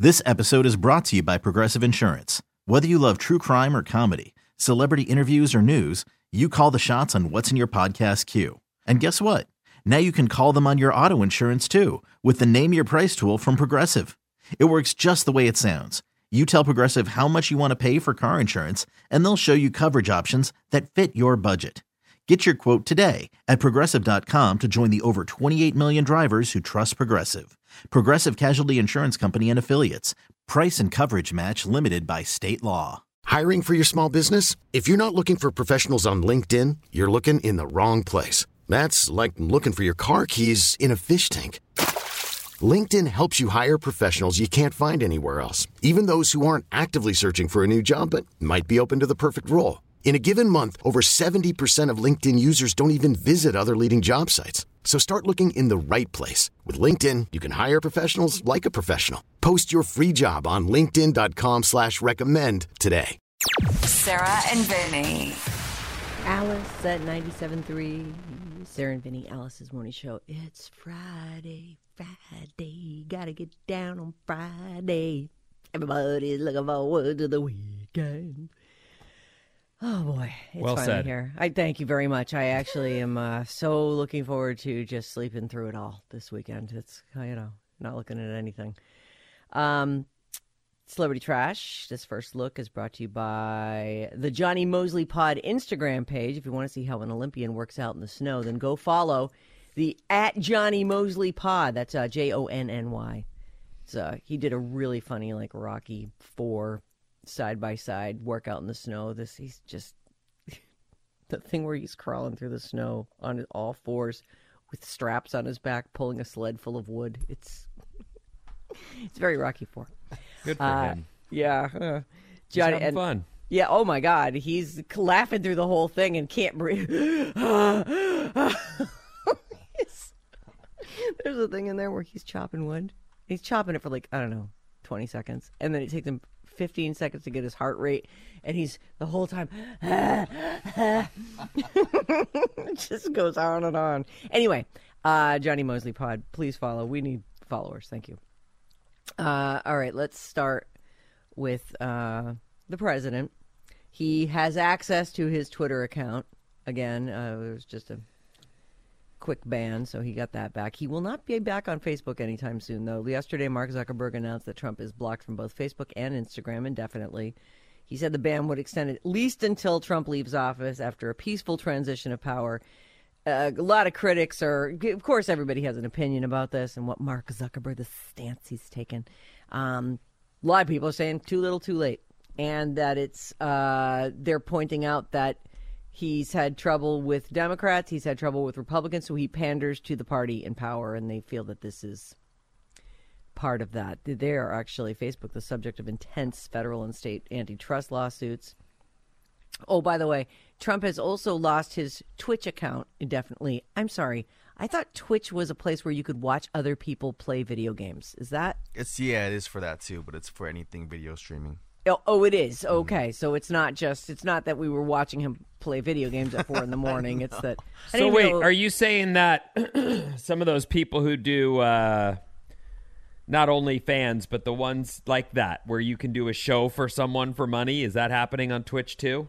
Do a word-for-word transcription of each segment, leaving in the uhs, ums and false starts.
This episode is brought to you by Progressive Insurance. Whether you love true crime or comedy, celebrity interviews or news, you call the shots on what's in your podcast queue. And guess what? Now you can call them on your auto insurance too with the Name Your Price tool from Progressive. It works just the way it sounds. You tell Progressive how much you want to pay for car insurance, and they'll show you coverage options that fit your budget. Get your quote today at Progressive dot com to join the over twenty-eight million drivers who trust Progressive. Progressive Casualty Insurance Company and Affiliates. Price and coverage match limited by state law. Hiring for your small business? If you're not looking for professionals on LinkedIn, you're looking in the wrong place. That's like looking for your car keys in a fish tank. LinkedIn helps you hire professionals you can't find anywhere else, even those who aren't actively searching for a new job but might be open to the perfect role. In a given month, over seventy percent of LinkedIn users don't even visit other leading job sites. So start looking in the right place. With LinkedIn, you can hire professionals like a professional. Post your free job on linkedin dot com slash recommend today. Sarah and Vinny. Alice at ninety-seven point three. Sarah and Vinny, Alice's morning show. It's Friday, Friday. Gotta get down on Friday. Everybody's looking forward to the weekend. Oh, boy. It's well finally said. here. I thank you very much. I actually am uh, so looking forward to just sleeping through it all this weekend. It's, you know, not looking at anything. Um, Celebrity Trash. This first look is brought to you by the Johnny Mosley Pod Instagram page. If you want to see how an Olympian works out in the snow, then go follow the at Johnny Mosley Pod. That's uh, J O N N Y. So uh, he did a really funny, like, Rocky four side-by-side workout in the snow. This he's just the thing where he's crawling through the snow on all fours with straps on his back, pulling a sled full of wood. It's it's very Rocky four. Good for uh, him. Yeah. Uh, He's Johnny, having and, fun. Yeah, oh my God. He's laughing through the whole thing and can't breathe. There's a thing in there where he's chopping wood. He's chopping it for like, I don't know, twenty seconds. And then it takes him fifteen seconds to get his heart rate. And he's the whole time, it just goes on and on. Anyway, uh, Johnny Mosley Pod, please follow. We need followers. Thank you. Uh, all right, let's start with uh, the president. He has access to his Twitter account. Again, uh, it was just a quick ban, so he got that back. He will not be back on Facebook anytime soon, though. Yesterday, Mark Zuckerberg announced that Trump is blocked from both Facebook and Instagram indefinitely. He said the ban would extend at least until Trump leaves office after a peaceful transition of power. Uh, a lot of critics are, of course, everybody has an opinion about this and what Mark Zuckerberg, the stance he's taken. Um, a lot of people are saying too little, too late. And that it's, uh, they're pointing out that he's had trouble with Democrats, he's had trouble with Republicans, so he panders to the party in power, and they feel that this is part of that. They are actually, Facebook, the subject of intense federal and state antitrust lawsuits. Oh, by the way, Trump has also lost his Twitch account indefinitely. I'm sorry. I thought Twitch was a place where you could watch other people play video games. Is that? It's yeah, it is for that too, but it's for anything video streaming. Oh, oh it is. Okay. Mm-hmm. So it's not just, it's not that we were watching him play video games at four in the morning. It's that. I So wait, know. are you saying that some of those people who do uh, not only fans, but the ones like that, where you can do a show for someone for money, is that happening on Twitch too?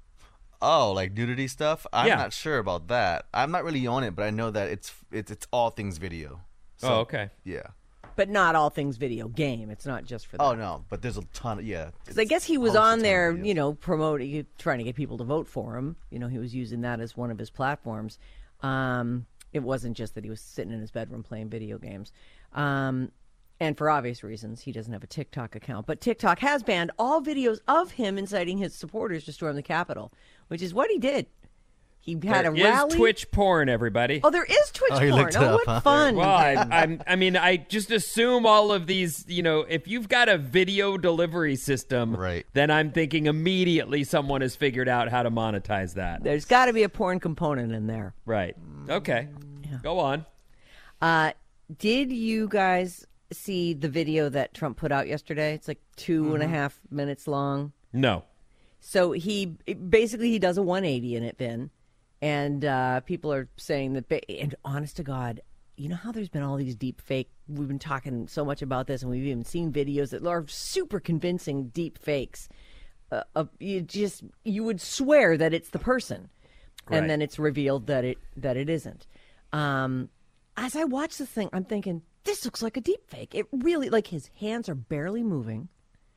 Oh, like nudity stuff? I'm Yeah. not sure about that. I'm not really on it, but I know that it's it's it's all things video. So, Oh, okay. Yeah. But not all things video game. It's not just for that. Oh no, but there's a ton of yeah. Because I guess he was hosts a on ton of there, videos. you know, promoting, trying to get people to vote for him. You know, he was using that as one of his platforms. Um, it wasn't just that he was sitting in his bedroom playing video games. Um, and for obvious reasons, he doesn't have a TikTok account. But TikTok has banned all videos of him inciting his supporters to storm the Capitol, which is what he did. He had There a is rally. Twitch porn, everybody. Oh, there is Twitch Oh, you porn. looked it Oh, up, what huh? fun. Well, I, I'm, I mean, I just assume all of these, you know, if you've got a video delivery system, Right. then I'm thinking immediately someone has figured out how to monetize that. There's got to be a porn component in there. Right. Okay. Go on. Uh, did you guys see the video that Trump put out yesterday? It's like two Mm-hmm. and a half minutes long. No. So he basically he does a one eighty in it, Vin, and uh, people are saying that. Ba- and honest to God, you know how there's been all these deep fake, we've been talking so much about this, and we've even seen videos that are super convincing deep fakes. Uh, uh, you just, you would swear that it's the person. Right. And then it's revealed that it that it isn't. Um, as I watch the thing, I'm thinking, this looks like a deep fake. It really, like, his hands are barely moving.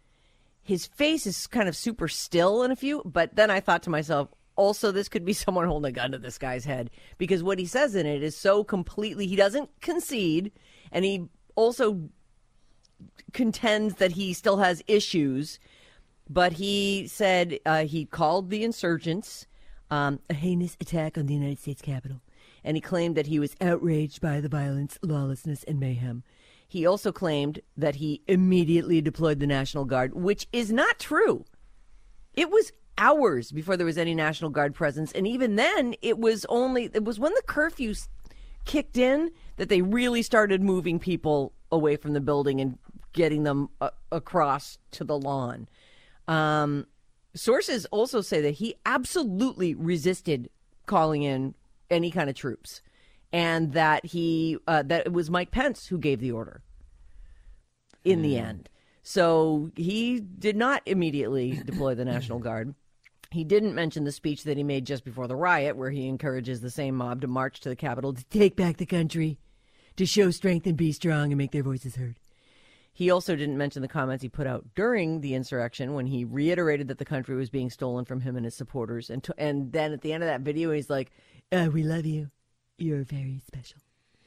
His face is kind of super still in a few, but then I thought to myself, also, this could be someone holding a gun to this guy's head, because what he says in it is so completely, he doesn't concede, and he also contends that he still has issues, but he said uh, he called the insurgents um, a heinous attack on the United States Capitol, and he claimed that he was outraged by the violence, lawlessness, and mayhem. He also claimed that he immediately deployed the National Guard, which is not true. It was hours before there was any National Guard presence, and even then, it was only, it was when the curfew kicked in that they really started moving people away from the building and getting them uh, across to the lawn. Um, sources also say that he absolutely resisted calling in any kind of troops, and that he uh, that it was Mike Pence who gave the order in mm. the end. So he did not immediately deploy the National Guard. He didn't mention the speech that he made just before the riot, where he encourages the same mob to march to the Capitol to take back the country, to show strength and be strong and make their voices heard. He also didn't mention the comments he put out during the insurrection, when he reiterated that the country was being stolen from him and his supporters. And, to, and then at the end of that video, he's like, uh, we love you. You're very special.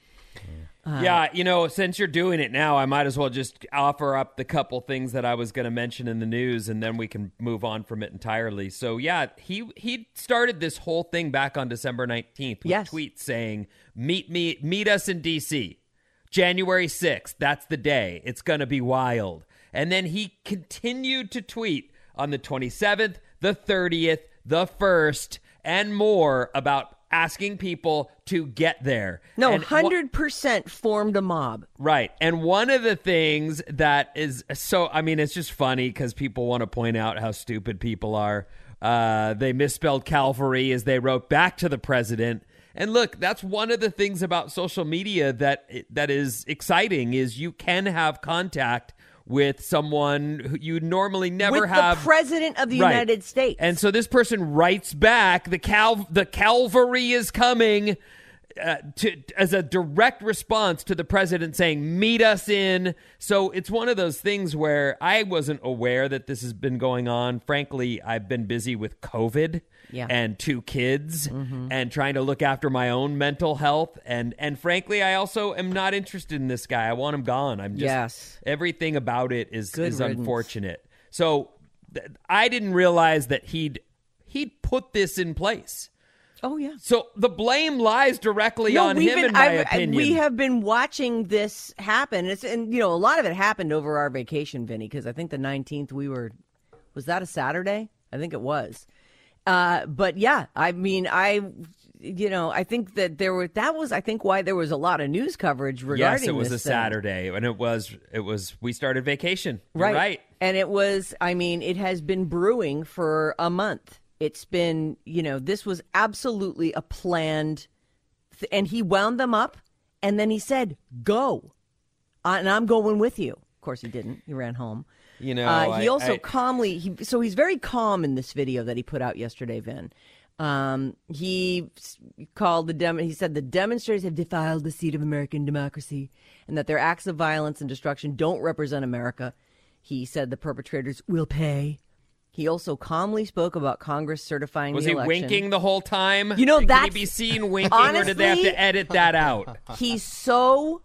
Uh, yeah, you know, since you're doing it now, I might as well just offer up the couple things that I was going to mention in the news, and then we can move on from it entirely. So, yeah, he he started this whole thing back on December nineteenth with yes. tweets saying, meet me, meet us in D C January sixth, that's the day. It's going to be wild. And then he continued to tweet on the twenty-seventh, the thirtieth, the first, and more about asking people to get there. No, and one hundred percent formed a mob. Right. And one of the things that is so, I mean, it's just funny because people want to point out how stupid people are. Uh, they misspelled Calvary as they wrote back to the president. And look, that's one of the things about social media that that is exciting, is you can have contact with someone who you normally never with have. The president of the right. United States. And so this person writes back, the cal the Calvary is coming, uh, to as a direct response to the president saying, meet us in. So it's one of those things where I wasn't aware that this has been going on. Frankly, I've been busy with COVID. Yeah. And two kids mm-hmm. and trying to look after my own mental health. And, and frankly, I also am not interested in this guy. I want him gone. I'm just, yes. everything about it is, Good is riddance. unfortunate. So th- I didn't realize that he'd, he'd put this in place. Oh, yeah. So the blame lies directly no, on we've him, been, in my I've, opinion. We have been watching this happen. It's, and, you know, a lot of it happened over our vacation, Vinny, because I think the nineteenth we were, was that a Saturday? I think it was. Uh, but yeah, I mean, I, you know, I think that there were, that was, I think why there was a lot of news coverage regarding Yes, it was a this thing. Saturday, and it was, it was, we started vacation. You're Right. right. And it was, I mean, it has been brewing for a month. It's been, you know, this was absolutely a planned, th- and he wound them up, and then he said, go, uh, and I'm going with you. Of course he didn't. He ran home. You know, uh, he I, also I, calmly, he, so he's very calm in this video that he put out yesterday, Vin. Um, he called the dem- he said the demonstrators have defiled the seat of American democracy and that their acts of violence and destruction don't represent America. He said the perpetrators will pay. He also calmly spoke about Congress certifying was the he election. winking the whole time? You know, Can that's, he be seen winking, honestly, or did they have to edit that out? He's so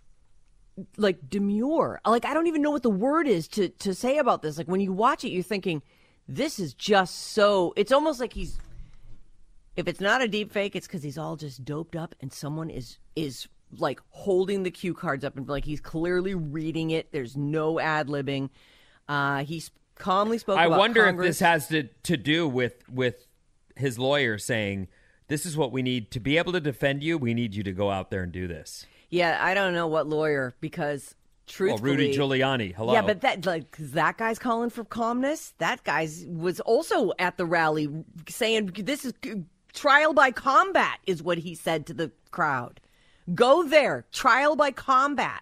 like demure. Like, I don't even know what the word is to, to say about this. Like, when you watch it, you're thinking, this is just so, it's almost like he's, if it's not a deep fake, it's because he's all just doped up and someone is, is like holding the cue cards up and like he's clearly reading it. There's no ad-libbing. Uh, he's calmly spoke I about wonder Congress. if this has to, to do with, with his lawyer saying, this is what we need to be able to defend you. We need you to go out there and do this. Yeah, I don't know what lawyer, because truthfully, well, Rudy Giuliani. Hello. Yeah, but that like that guy's calling for calmness. That guy's was also at the rally saying this is trial by combat is what he said to the crowd. Go there. Trial by combat.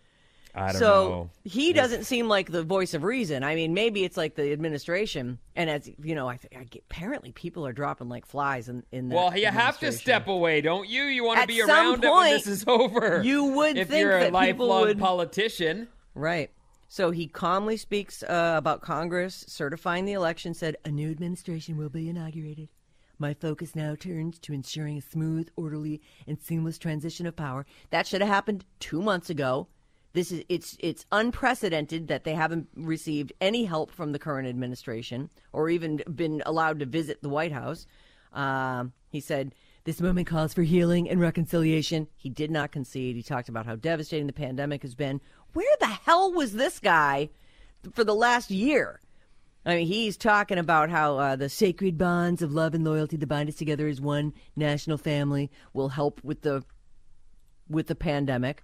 I don't so know. he doesn't seem like the voice of reason. I mean, maybe it's like the administration, and as you know, I, th- I get, apparently people are dropping like flies in in that. Well, you have to administration. step away, don't you? You want to At be some around it when point, this is over. you would if think you're a that people lifelong would- politician. Right. So he calmly speaks uh, about Congress certifying the election, said, a new administration will be inaugurated. My focus now turns to ensuring a smooth, orderly, and seamless transition of power. That should have happened two months ago. This is it's it's unprecedented that they haven't received any help from the current administration or even been allowed to visit the White House. Um, he said, this moment calls for healing and reconciliation. He did not concede. He talked about how devastating the pandemic has been. Where the hell was this guy for the last year? I mean, he's talking about how uh, the sacred bonds of love and loyalty that bind us together as one national family will help with the with the pandemic.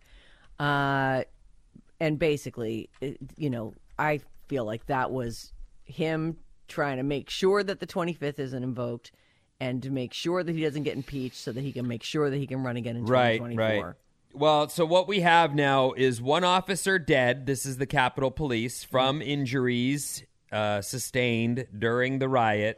Uh, and basically, it- you know, I feel like that was him trying to make sure that the twenty-fifth isn't invoked and to make sure that he doesn't get impeached so that he can make sure that he can run again in Right, twenty twenty-four. right. Well, so what we have now is one officer dead. This is the Capitol Police from injuries uh, sustained during the riot.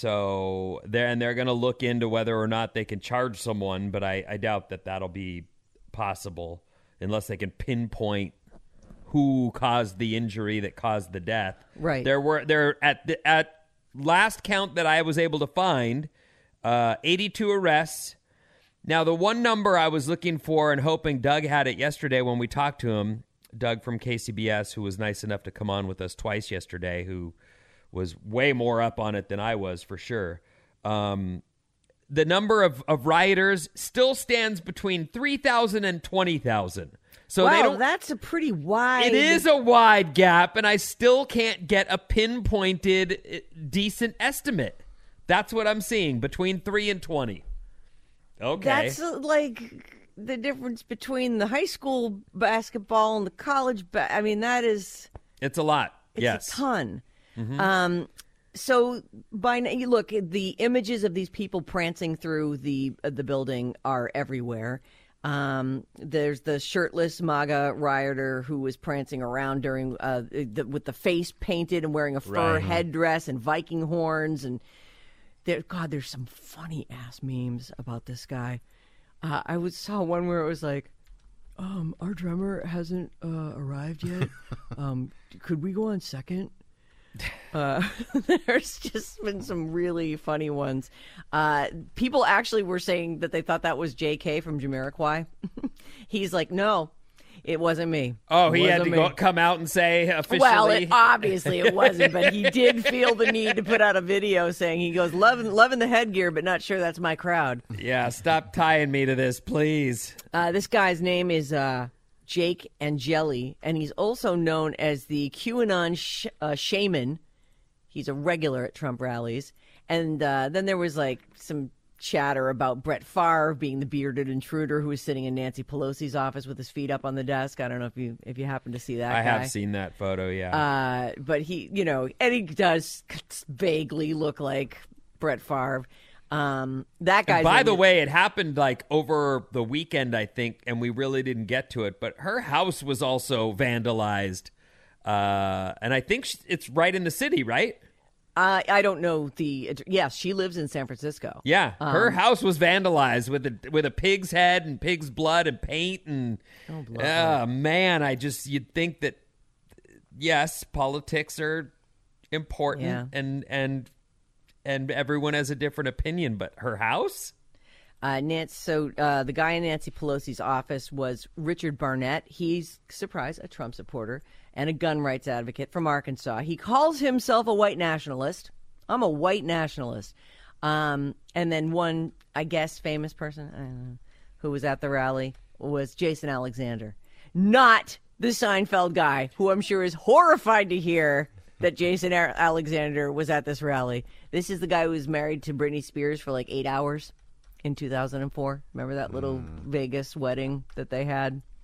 So they're, and they're going to look into whether or not they can charge someone, but I, I doubt that that'll be possible unless they can pinpoint who caused the injury that caused the death. Right. There were there at the, at last count that I was able to find, uh, eighty-two arrests. Now, the one number I was looking for and hoping Doug had it yesterday when we talked to him, Doug from K C B S, who was nice enough to come on with us twice yesterday, who was way more up on it than I was for sure. Um, the number of, of rioters still stands between three thousand and twenty thousand. So wow, they don't, that's a pretty wide... it is a wide gap, and I still can't get a pinpointed uh, decent estimate. That's what I'm seeing, between three and twenty. Okay. That's uh, like the difference between the high school basketball and the college. Ba- I mean, that is It's a lot. it's yes. a ton. Um, so by n- you look, the images of these people prancing through the uh, the building are everywhere. Um, there's the shirtless MAGA rioter who was prancing around during uh, the, with the face painted and wearing a fur Right. headdress and Viking horns and. There, God, there's some funny ass memes about this guy. Uh, I was saw one where it was like, um, "Our drummer hasn't uh, arrived yet. Um, could we go on second?" Uh, there's just been some really funny ones. Uh, people actually were saying that they thought that was J K from Jamiroquai. He's like, "No, it wasn't me." Oh, It he had to wasn't go, me." come out and say officially. Well, it, obviously it wasn't, but he did feel the need to put out a video saying he goes, loving, loving the headgear, but not sure that's my crowd. Yeah, stop tying me to this, please. Uh, this guy's name is uh, Jake Angeli, and he's also known as the QAnon sh- uh, shaman. He's a regular at Trump rallies. And uh, then there was like some chatter about Brett Favre being the bearded intruder who was sitting in Nancy Pelosi's office with his feet up on the desk. I don't know if you if you happen to see that I guy. have seen that photo, yeah. Uh, but he, you know, and he does vaguely look like Brett Favre. Um, that guy's By name the is- way, it happened like over the weekend, I think, and we really didn't get to it. But her house was also vandalized. Uh, and I think sh- it's right in the city, right? Uh, I don't know the. ad- Yes, she lives in San Francisco. Yeah, her Um, house was vandalized with a with a pig's head and pig's blood and paint and oh, man, I just you'd think that yes, politics are important Yeah. and and and everyone has a different opinion, but her house? Uh, Nancy, so uh, the guy in Nancy Pelosi's office was Richard Barnett. He's, surprise, a Trump supporter and a gun rights advocate from Arkansas. He calls himself a white nationalist. I'm a white nationalist. Um, and then one, I guess, famous person I don't know, who was at the rally was Jason Alexander. Not the Seinfeld guy, who I'm sure is horrified to hear that Jason A- Alexander was at this rally. This is the guy who was married to Britney Spears for like eight hours in two thousand four. Remember that little Vegas wedding that they had?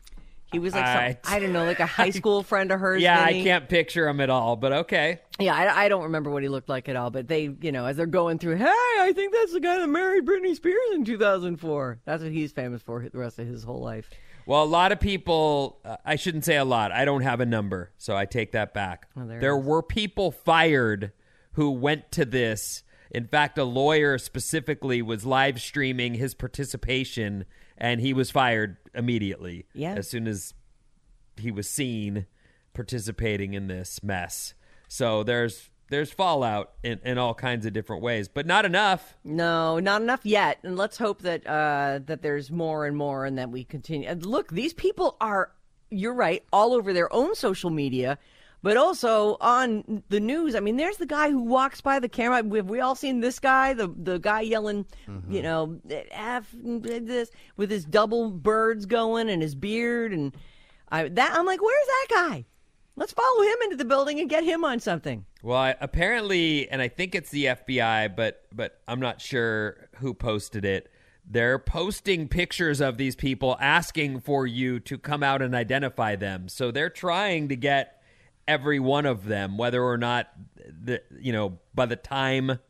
He was like, I- some, I don't know, like a high school friend of hers. Yeah, Vinny. I can't picture him at all, but okay. Yeah, I, I don't remember what he looked like at all, but they, you know, as they're going through, hey, I think that's the guy that married Britney Spears in two thousand four. That's what he's famous for the rest of his whole life. Well, a lot of people, uh, I shouldn't say a lot. I don't have a number, so I take that back. Oh, there it there is. were people fired who went to this. In fact, a lawyer specifically was live streaming his participation, and he was fired immediately Yeah. as soon as he was seen participating in this mess. So there's there's fallout in, in all kinds of different ways, but not enough. No, not enough yet. And let's hope that uh, that there's more and more and that we continue. And look, these people are, you're right, all over their own social media, but also on the news. I mean, there's the guy who walks by the camera. Have we all seen this guy, the the guy yelling, mm-hmm. you know, F this, with his double birds going and his beard. And I, that I'm like, where's that guy? Let's follow him into the building and get him on something. Well, I, apparently, and I think it's the F B I, but but I'm not sure who posted it. They're posting pictures of these people asking for you to come out and identify them. So they're trying to get every one of them, whether or not, the you know, by the time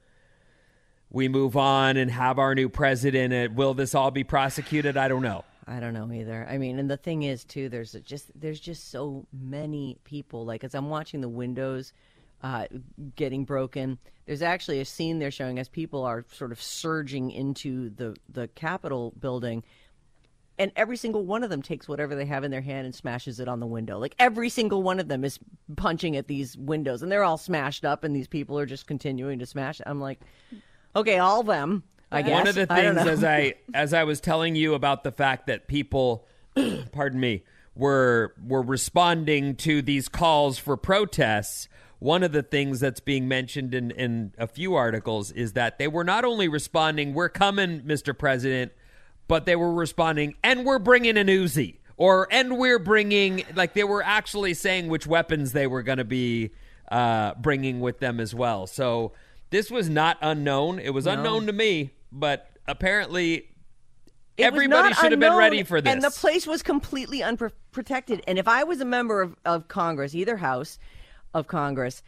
we move on and have our new president, uh, will this all be prosecuted? I don't know. I don't know either. I mean, and the thing is, too, there's just there's just so many people. Like, as I'm watching the windows uh, getting broken, there's actually a scene they're showing as people are sort of surging into the, the Capitol building, and every single one of them takes whatever they have in their hand and smashes it on the window. Like, every single one of them is punching at these windows, and they're all smashed up, and these people are just continuing to smash. I'm like, okay, all of them. I guess. One of the I don't things know. as I as I was telling you about the fact that people, pardon me, were were responding to these calls for protests, one of the things that's being mentioned in, in a few articles is that they were not only responding, "We're coming, Mister President," but they were responding, "And we're bringing an Uzi," or "And we're bringing," like they were actually saying which weapons they were going to be uh, bringing with them as well. So this was not unknown. It was No. unknown to me. But apparently, It was everybody not should have been unknown, ready for this. And the place was completely unprotected. And if I was a member of, of Congress, either house of Congress,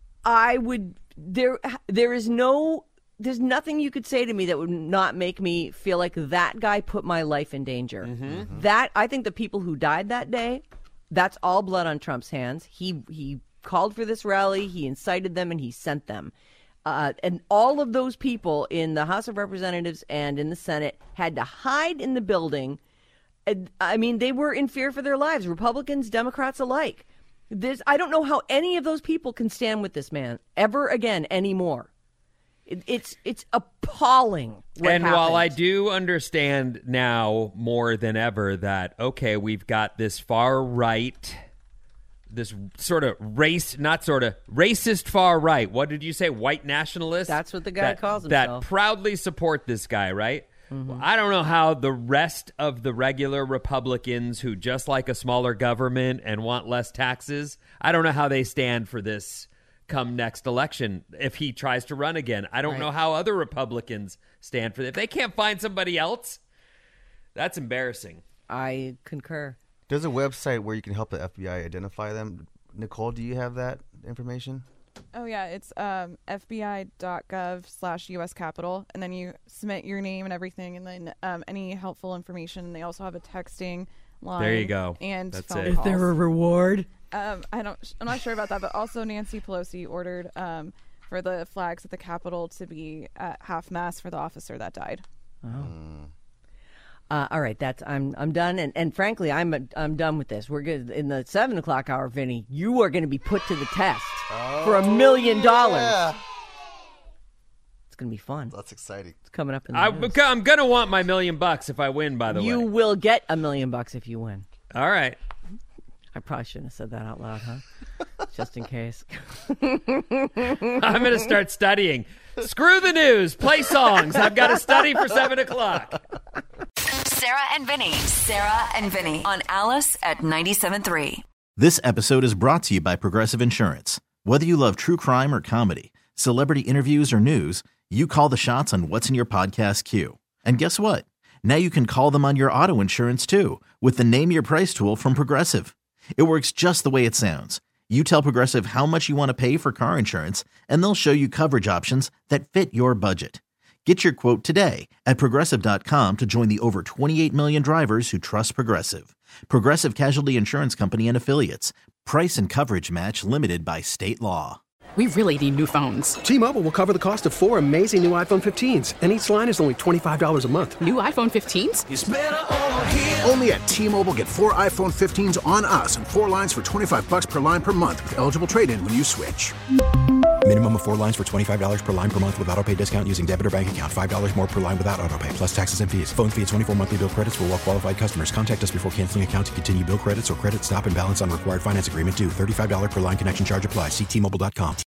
I would there there is no there's nothing you could say to me that would not make me feel like that guy put my life in danger. Mm-hmm. That I think the people who died that day, that's all blood on Trump's hands. He he called for this rally, he incited them, and he sent them. Uh, and all of those people in the House of Representatives and in the Senate had to hide in the building. And, I mean, they were in fear for their lives, Republicans, Democrats alike. There's, I don't know how any of those people can stand with this man ever again anymore. It, it's it's appalling what and while I happened. do understand now more than ever that, okay, we've got this far right, this sort of race, not sort of racist far right. What did you say? White nationalists? That's what the guy that, calls That himself. proudly support this guy, right? Mm-hmm. Well, I don't know how the rest of the regular Republicans who just like a smaller government and want less taxes, I don't know how they stand for this come next election if he tries to run again. I don't Right. know how other Republicans stand for that. If they can't find somebody else, that's embarrassing. I concur. There's a website where you can help the F B I identify them. Nicole, do you have that information? Oh, yeah. It's um, fbi.gov slash U S Capitol. And then you submit your name and everything. And then um, any helpful information. They also have a texting line. There you go. And That's phone it. calls. reward? Um, I don't, I'm not sure about that. But also Nancy Pelosi ordered um, for the flags at the Capitol to be at half mast for the officer that died. Uh, all right, that's I'm I'm done, and, and frankly, I'm I'm done with this. We're good in the seven o'clock hour, Vinny. You are going to be put to the test for a million dollars. Yeah. It's going to be fun. That's exciting. It's coming up in the I, news. I'm going to want my million bucks if I win, by the You way. will get a million bucks if you win. All right. I probably shouldn't have said that out loud, huh? Just in case. I'm going to start studying. Screw the news. Play songs. I've got to study for seven o'clock. Sarah and Vinny. Sarah and Vinny on Alice at ninety-seven point three. This episode is brought to you by Progressive Insurance. Whether you love true crime or comedy, celebrity interviews or news, you call the shots on what's in your podcast queue. And guess what? Now you can call them on your auto insurance too with the Name Your Price tool from Progressive. It works just the way it sounds. You tell Progressive how much you want to pay for car insurance, and they'll show you coverage options that fit your budget. Get your quote today at Progressive dot com to join the over twenty-eight million drivers who trust Progressive. Progressive Casualty Insurance Company and Affiliates. Price and coverage match limited by state law. We really need new phones. T-Mobile will cover the cost of four amazing new iPhone fifteens, and each line is only twenty-five dollars a month. New iPhone fifteens? It's better over here. Only at T-Mobile, get four iPhone fifteens on us and four lines for twenty-five bucks per line per month with eligible trade-in when you switch. Minimum of four lines for twenty-five dollars per line per month with autopay discount using debit or bank account. five dollars more per line without autopay, plus taxes and fees. Phone fee at twenty-four monthly bill credits for well-qualified customers. Contact us before canceling account to continue bill credits or credit stop and balance on required finance agreement due. thirty-five dollars per line connection charge applies. See T Mobile dot com.